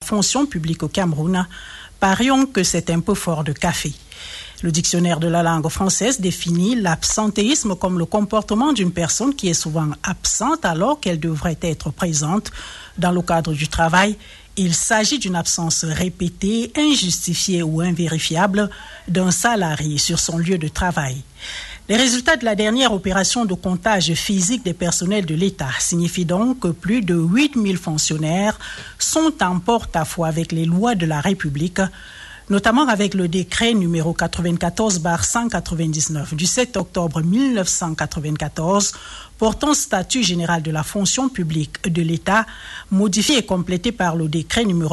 fonction publique au Cameroun, parions que c'est un peu fort de café. Le dictionnaire de la langue française définit l'absentéisme comme le comportement d'une personne qui est souvent absente alors qu'elle devrait être présente dans le cadre du travail. Il s'agit d'une absence répétée, injustifiée ou invérifiable d'un salarié sur son lieu de travail. Les résultats de la dernière opération de comptage physique des personnels de l'État signifient donc que plus de 8000 fonctionnaires sont en porte-à-faux avec les lois de la République, notamment avec le décret numéro 94/199 du 7 octobre 1994 portant statut général de la fonction publique de l'État, modifié et complété par le décret numéro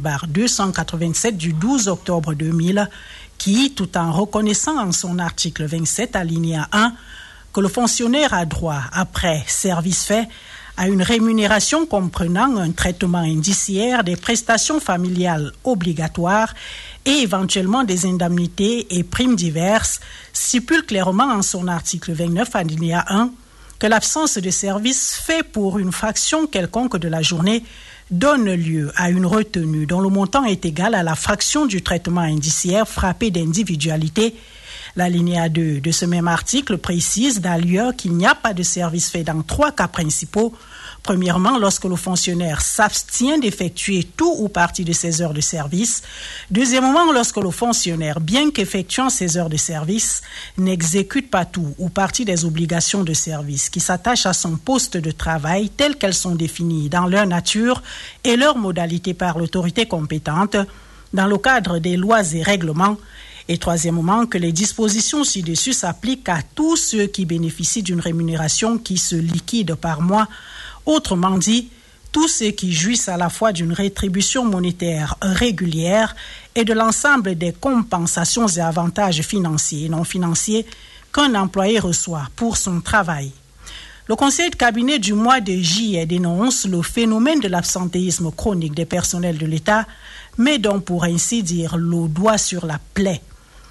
2000/287 du 12 octobre 2000, qui, tout en reconnaissant en son article 27, alinéa 1, que le fonctionnaire a droit, après service fait, à une rémunération comprenant un traitement indiciaire des prestations familiales obligatoires et éventuellement des indemnités et primes diverses, stipule clairement en son article 29, alinéa 1, que l'absence de service fait pour une fraction quelconque de la journée donne lieu à une retenue dont le montant est égal à la fraction du traitement indiciaire frappé d'individualité. L'alinéa 2 de ce même article précise d'ailleurs qu'il n'y a pas de service fait dans 3 cas principaux. Premièrement, lorsque le fonctionnaire s'abstient d'effectuer tout ou partie de ses heures de service. Deuxièmement, lorsque le fonctionnaire, bien qu'effectuant ses heures de service, n'exécute pas tout ou partie des obligations de service qui s'attachent à son poste de travail telles qu'elles sont définies dans leur nature et leurs modalités par l'autorité compétente, dans le cadre des lois et règlements. Et troisièmement, que les dispositions ci-dessus s'appliquent à tous ceux qui bénéficient d'une rémunération qui se liquide par mois. Autrement dit, tous ceux qui jouissent à la fois d'une rétribution monétaire régulière et de l'ensemble des compensations et avantages financiers et non financiers qu'un employé reçoit pour son travail. Le conseil de cabinet du mois de juillet dénonce le phénomène de l'absentéisme chronique des personnels de l'État, met donc pour ainsi dire le doigt sur la plaie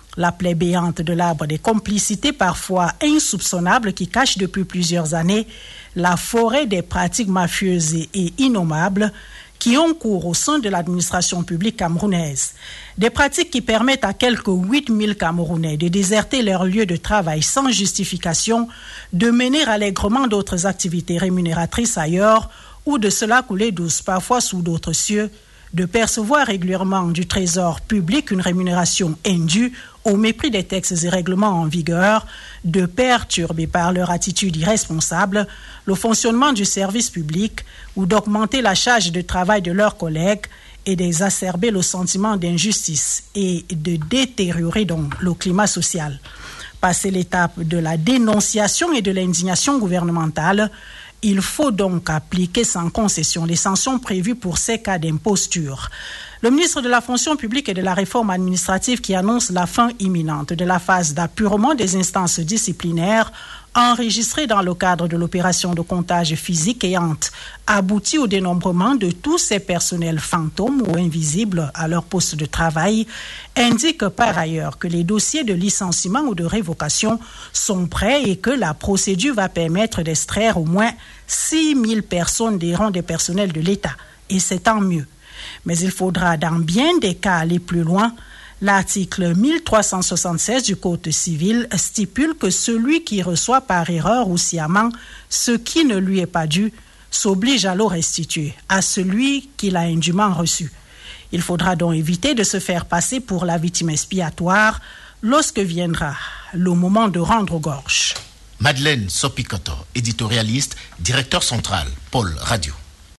béante de l'arbre des complicités parfois insoupçonnables qui cachent depuis plusieurs années la forêt des pratiques mafieuses et innommables qui ont cours au sein de l'administration publique camerounaise. Des pratiques qui permettent à quelques 8000 Camerounais de déserter leur lieu de travail sans justification, de mener allègrement d'autres activités rémunératrices ailleurs ou de se la couler douce, parfois sous d'autres cieux, de percevoir régulièrement du trésor public une rémunération indue au mépris des textes et règlements en vigueur, de perturber par leur attitude irresponsable le fonctionnement du service public ou d'augmenter la charge de travail de leurs collègues et d'exacerber le sentiment d'injustice et de détériorer donc le climat social. Passé l'étape de la dénonciation et de l'indignation gouvernementale, il faut donc appliquer sans concession les sanctions prévues pour ces cas d'imposture. Le ministre de la Fonction publique et de la Réforme administrative qui annonce la fin imminente de la phase d'appurement des instances disciplinaires enregistrées dans le cadre de l'opération de comptage physique ayant abouti au dénombrement de tous ces personnels fantômes ou invisibles à leur poste de travail, indique par ailleurs que les dossiers de licenciement ou de révocation sont prêts et que la procédure va permettre d'extraire au moins 6000 personnes des rangs des personnels de l'État. Et c'est tant mieux. Mais il faudra dans bien des cas aller plus loin. L'article 1376 du Code civil stipule que celui qui reçoit par erreur ou sciemment ce qui ne lui est pas dû s'oblige à le restituer à celui qui l'a indûment reçu. Il faudra donc éviter de se faire passer pour la victime expiatoire lorsque viendra le moment de rendre gorge. Madeleine Sopikoto, éditorialiste, directeur central, Pôle Radio.